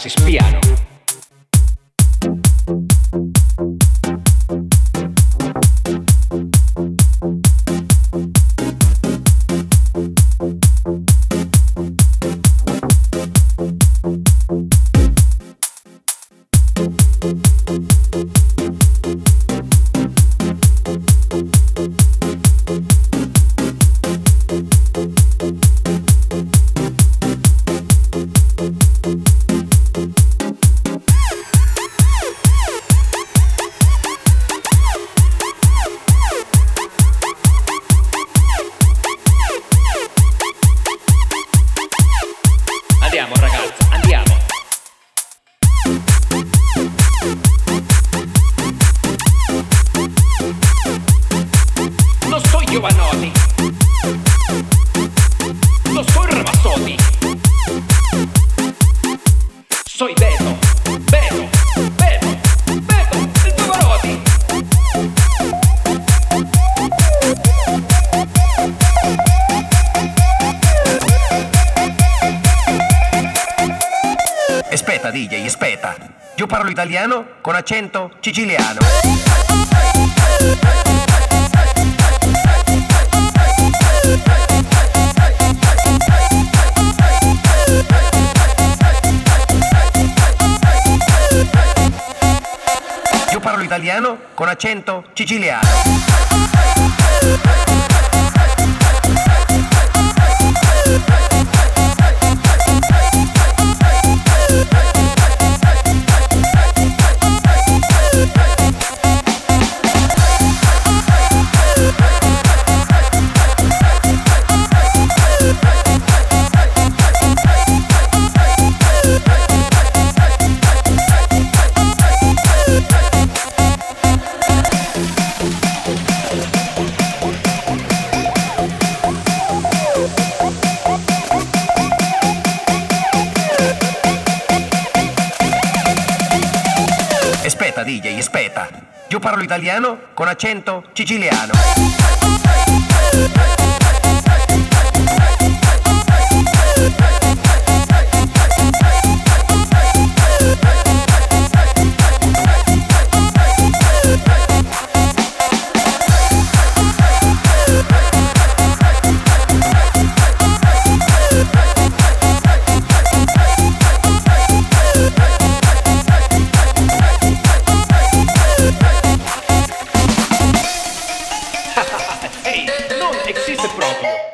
si spiano. Andiamo ragazzi, andiamo. Non soy Giovanotti, non soy Ramazzotti, soy Beto, Beto, Beto, Beto, il Giovanotti. Aspetta DJ, aspetta. Io parlo italiano con accento siciliano. Io parlo italiano con accento siciliano. Aspetta DJ, aspetta. Io parlo italiano con accento siciliano. Ehi, non esiste proprio.